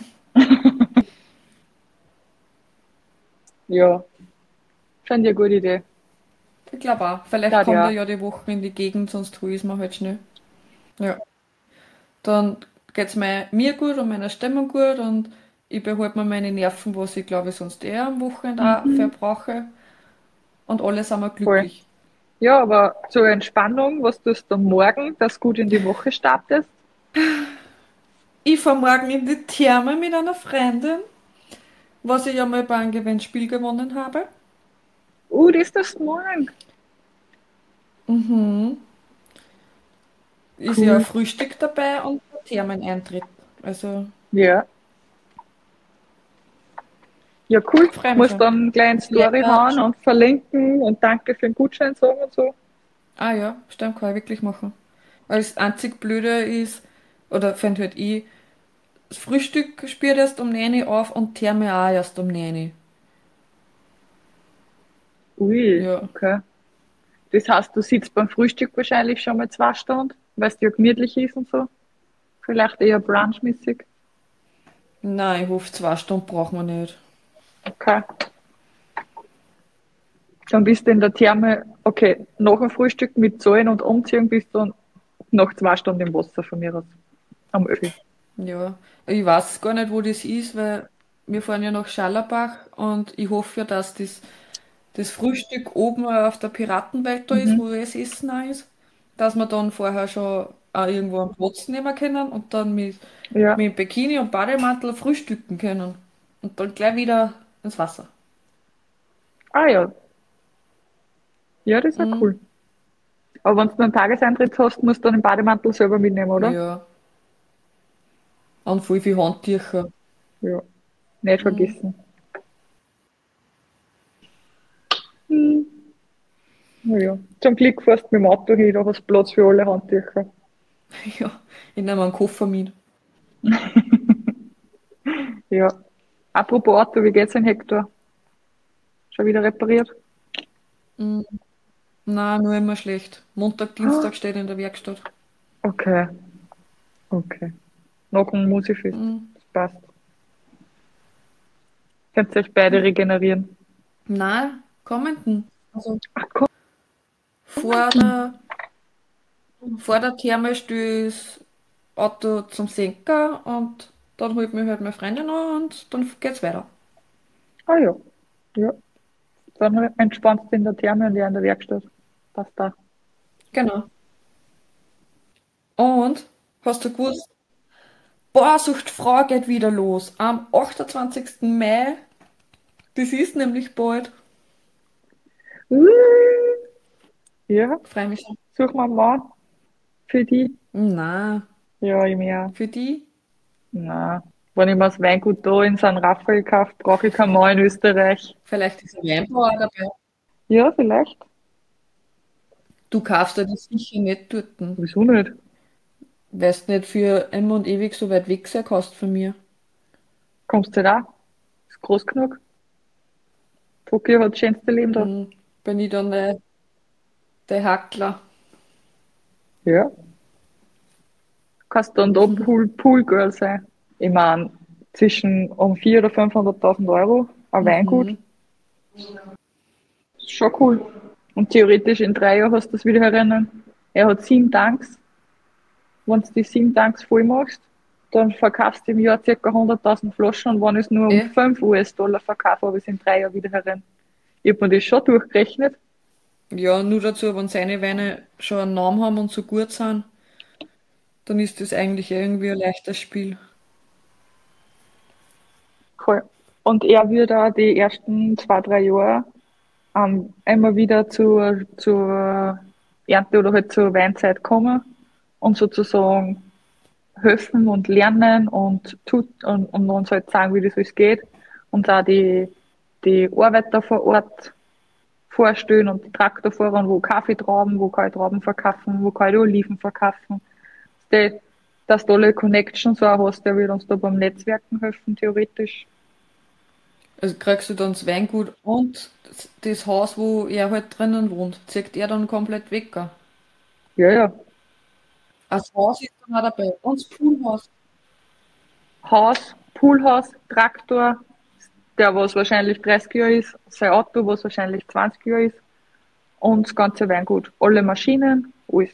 Ja, finde ich eine gute Idee. Ich glaube auch. Vielleicht Ja, kommt er ja. ja die Woche in die Gegend, sonst tue ich es mir halt schnell. Ja. Dann geht es mir gut und meiner Stimmung gut und ich behalte mir meine Nerven, was ich glaube ich sonst eher am Wochenende auch Mhm. verbrauche. Und alle sind wir Voll. glücklich. Ja, aber zur Entspannung, was tust du am Morgen, dass du gut in die Woche startest? Ich fahre morgen in die Therme mit einer Freundin, was ich ja mal bei einem Gewinnspiel gewonnen habe. Uh, das ist das morgen. Mhm. Ist ja ein Cool. Frühstück dabei und ein Thermeneintritt. Also, Ja. Ja, cool. freue mich Muss schon. dann gleich in Story Leider hauen schon. und verlinken und danke für den Gutschein sagen und so. Ah ja, stimmt, kann ich wirklich machen. Weil das einzig Blöde ist, oder finde halt ich, das Frühstück spielt erst um neun Uhr auf und Therme auch erst um neun Uhr. Ui, Ja. okay. Das heißt, du sitzt beim Frühstück wahrscheinlich schon mal zwei Stunden, weil es ja gemütlich ist und so. Vielleicht eher brunchmäßig. Nein, ich hoffe, zwei Stunden brauchen wir nicht. Okay. Dann bist du in der Therme, okay, nach dem Frühstück mit Zahlen und Umziehen bist du nach zwei Stunden im Wasser von mir aus. Am Öfi. Ja, ich weiß gar nicht, wo das ist, weil wir fahren ja nach Schallerbach und ich hoffe ja, dass das, das Frühstück oben auf der Piratenwelt da ist, wo Mhm. das Essen auch ist, dass wir dann vorher schon auch irgendwo einen Platz nehmen können und dann mit, Ja. mit Bikini und Bademantel frühstücken können und dann gleich wieder ins Wasser. Ah ja. Ja, das ist ja Mhm. cool. Aber wenn du einen Tageseintritt hast, musst du dann den Bademantel selber mitnehmen, oder? Ja, und voll viel Handtücher. Ja. Nicht Mhm. vergessen. Hm. Na ja. Zum Glück fährst du mit dem Auto hin, da hast du Platz für alle Handtücher. Ja, ich nehme einen Koffer mit. Ja. Apropos Auto, wie geht's in Hector? Schon wieder repariert? Mhm. Nein, nur immer schlecht. Montag, Dienstag steht in der Werkstatt. Okay, okay. Noch ein Musifest. Mhm. Das passt. Könnt ihr euch beide regenerieren? Nein, kommenden. Also Ach komm. vor der, vor der Therme stehe ich das Auto zum Senker und dann holt mich halt meine Freundin an und dann geht's weiter. Ah ja. Ja. Dann entspannst du in der Therme und ja in der Werkstatt. Passt da. Genau. Und hast du gewusst, Bohrsuchtfrau geht wieder los. Am achtundzwanzigsten Mai, das ist nämlich bald. Uh, ja, Freue mich schon. such mal einen Mann für die. Na, Ja, ich mehr. für die? Na, wenn ich mir das Weingut da in San Rafael kaufe, brauche ich keinen Mann in Österreich. Vielleicht ist ein Weinbauer dabei. Ja, vielleicht. Du kaufst dir das sicher nicht dort, Wieso nicht? weil du nicht für immer und ewig so weit weg sein kannst von mir. Kommst du da? Ist groß genug. Tokio hat das schönste Leben da. Hm, bin ich dann der, der Hackler. Ja. Kannst dann da Pool, Poolgirl sein. Ich meine, zwischen um vierhunderttausend oder fünfhunderttausend Euro ein Weingut. Mhm. Ist schon cool. Und theoretisch in drei Jahren hast du das wieder herinnen. Er hat sieben Tanks. Wenn du die sieben Tanks voll machst, dann verkaufst du im Jahr ca. hunderttausend Flaschen und wenn ich es nur um Eh? fünf U S Dollar verkaufe, habe ich es in drei Jahren wieder herin. Ich habe mir das schon durchgerechnet. Ja, nur dazu, wenn seine Weine schon einen Namen haben und so gut sind, dann ist das eigentlich irgendwie ein leichtes Spiel. Cool. Und er wird auch die ersten zwei, drei Jahre ähm, immer wieder zur, zur Ernte oder halt zur Weinzeit kommen und sozusagen helfen und lernen und tut und, und uns halt sagen, wie das alles geht. Und auch die, die Arbeiter vor Ort vorstellen und die Traktorfahrer, wo Kaffeetrauben, wo kann ich Trauben verkaufen, wo kann ich Oliven verkaufen. Die, dass du alle Connections auch hast, der wird uns da beim Netzwerken helfen, theoretisch. Also kriegst du dann das Weingut und das, das Haus, wo er halt drinnen wohnt, zieht er dann komplett weg. Ja, ja. Das Haus ist dann auch dabei. Und das Poolhaus. Haus, Poolhaus, Traktor, der was wahrscheinlich dreißig Jahre ist, sein Auto, was wahrscheinlich zwanzig Jahre ist und das ganze Weingut. Alle Maschinen, alles.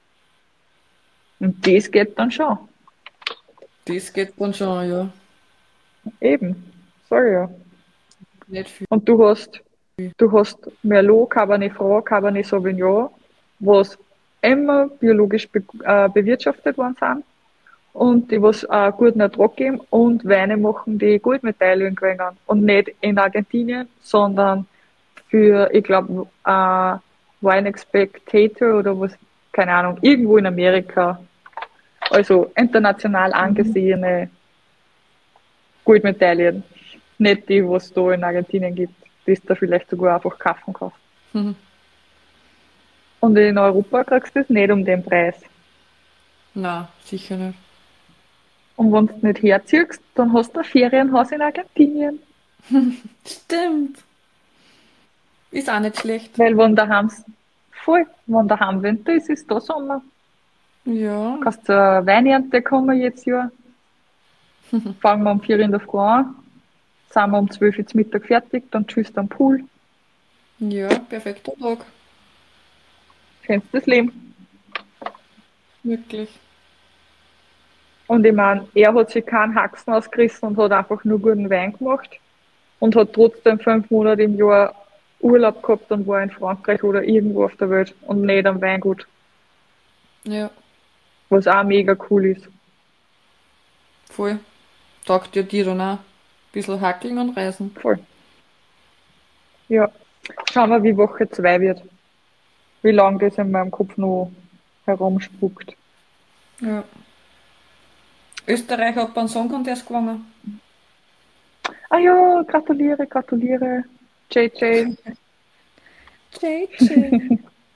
Und das geht dann schon. Das geht dann schon, ja. Eben. Sorry, ja. Nicht viel. Und du hast, du hast Merlot, Cabernet Franc, Cabernet Sauvignon, was immer biologisch be äh, bewirtschaftet worden sind und die was äh, guten Ertrag geben und Weine machen, die Goldmedaillen gewinnen. Und nicht in Argentinien, sondern für, ich glaube, äh, Wine Spectator oder was, keine Ahnung, irgendwo in Amerika. Also international angesehene Goldmedaillen. Nicht die, was es da in Argentinien gibt, die es da vielleicht sogar einfach kaufen kannst. Mhm. Und in Europa kriegst du das nicht um den Preis. Na, sicher nicht. Und wenn du nicht herziehst, dann hast du ein Ferienhaus in Argentinien. Stimmt. Ist auch nicht schlecht. Weil wenn daheim voll, wenn daheim Winter ist, ist da Sommer. Ja. Kannst zur Weinernte kommen jetzt Jahr. Fangen wir um vier in der Früh an, sind wir um zwölf Uhr zum Mittag fertig, dann tschüss am Pool. Ja, perfekter Tag. Schönstes Leben. Wirklich. Und ich meine, er hat sich keinen Haxen ausgerissen und hat einfach nur guten Wein gemacht und hat trotzdem fünf Monate im Jahr Urlaub gehabt und war in Frankreich oder irgendwo auf der Welt und nicht am Weingut, Ja, was auch mega cool ist. voll. Taugt ja dir dann auch. Bisschen hackeln und reisen. Voll. Ja. Schauen wir, wie Woche zwei wird. Wie lange das in meinem Kopf noch herumspuckt. Ja. Österreich hat beim Song Contest gewonnen. Ah ja, gratuliere, gratuliere. J J. J J.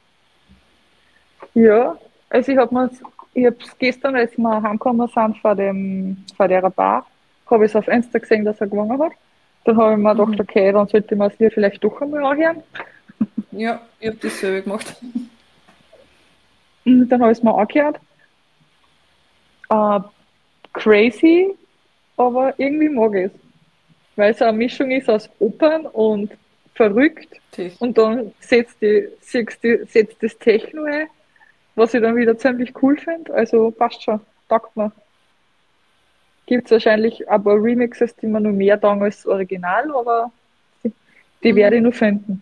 Ja, also ich hab mir's, ich hab's gestern, als wir heimgekommen sind von dem, von der Bar, habe ich es auf Insta gesehen, dass er gewonnen hat. Dann habe ich mir gedacht, okay, dann sollte ich mir das Lied vielleicht doch einmal anhören. Ja, ich hab dasselbe gemacht. Und dann habe ich es mir angehört. Äh, crazy, aber irgendwie mag ich es. Weil es eine Mischung ist aus Opern und verrückt. Tech. Und dann setzt, die, setzt, die, setzt das Techno ein, was ich dann wieder ziemlich cool finde. Also passt schon, taugt mir. Gibt es wahrscheinlich ein paar Remixes, die mir noch mehr taugen als das Original, aber die, die Mhm. werde ich noch finden.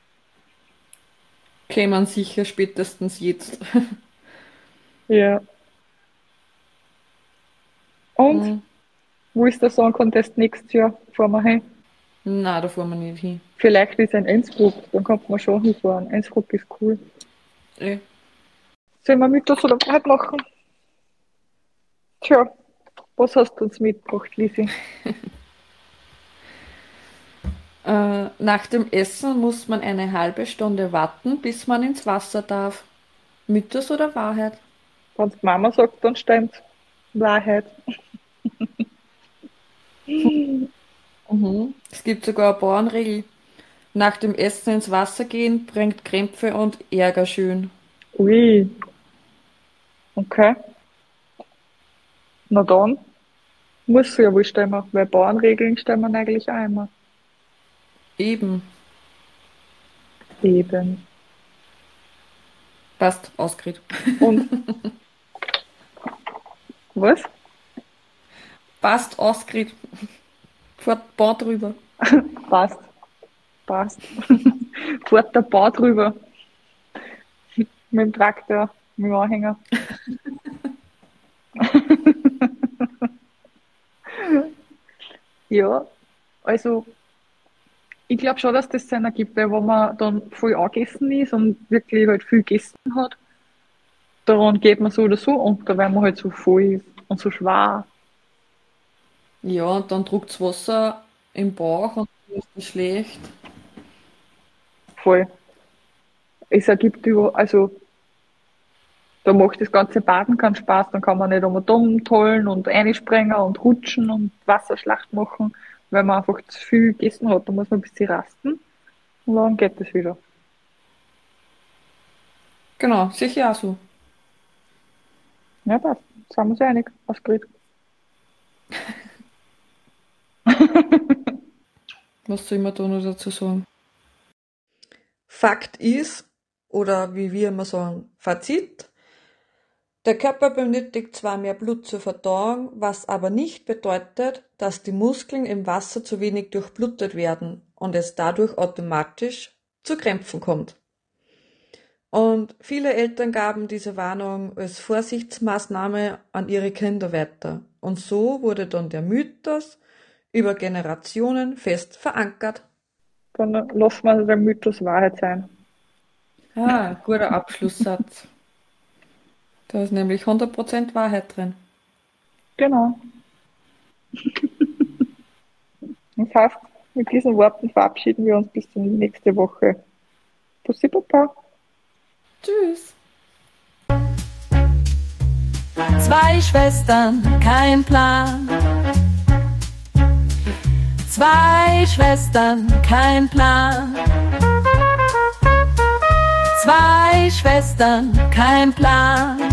Kämen sicher spätestens jetzt. Ja. Und Mhm. wo ist der Song Contest nächstes Jahr? Fahren wir hin? Na, da fahren wir nicht hin. Vielleicht ist ein Innsbruck, dann kommt man schon hinfahren. Innsbruck ist cool. Eh. Sollen wir Mythos oder Wahrheit machen? Tja, was hast du uns mitgebracht, Lisi? Äh, nach dem Essen muss man eine halbe Stunde warten, bis man ins Wasser darf. Mythos oder Wahrheit? Wenn die Mama sagt, dann stimmt. Wahrheit. Mhm. Es gibt sogar eine Bauernregel. Nach dem Essen ins Wasser gehen bringt Krämpfe und Ärger schön. Ui. Okay. Na dann muss sie ja wohl stimmen, weil Bauernregeln stimmen eigentlich auch immer. Eben. Eben. Passt, ausgeredet. Und was? Passt, ausgeredet. Fährt Bau drüber. Passt. Passt. Fährt der Bau drüber. Mit dem Traktor, mit dem Anhänger. Ja, also ich glaube schon, dass das Sinn ergibt, weil wenn man dann voll angegessen ist und wirklich halt viel gegessen hat, daran geht man so oder so unter, weil man halt so voll ist und so schwer. Ja, und dann druckt's Wasser im Bauch und dann ist es schlecht. Voll. Es ergibt über, also da macht das ganze Baden keinen Spaß, dann kann man nicht einmal dumm tollen und einspringen und rutschen und Wasserschlacht machen, weil man einfach zu viel gegessen hat. Da muss man ein bisschen rasten und dann geht das wieder. Genau, sicher auch so. Ja, passt. Sind wir uns einig. Ausgeredet. Was soll man da noch dazu sagen? Fakt ist, oder wie wir immer sagen, Fazit, der Körper benötigt zwar mehr Blut zur Verdauung, was aber nicht bedeutet, dass die Muskeln im Wasser zu wenig durchblutet werden und es dadurch automatisch zu Krämpfen kommt. Und viele Eltern gaben diese Warnung als Vorsichtsmaßnahme an ihre Kinder weiter. Und so wurde dann der Mythos über Generationen fest verankert. Dann lassen wir der Mythos Wahrheit sein. Ah, guter Abschlusssatz. Da ist nämlich hundert Prozent Wahrheit drin. Genau. Das heißt, mit diesen Worten verabschieden wir uns bis zur nächsten Woche. Bussi Baba. Tschüss. Zwei Schwestern, kein Plan. Zwei Schwestern, kein Plan. Zwei Schwestern, kein Plan.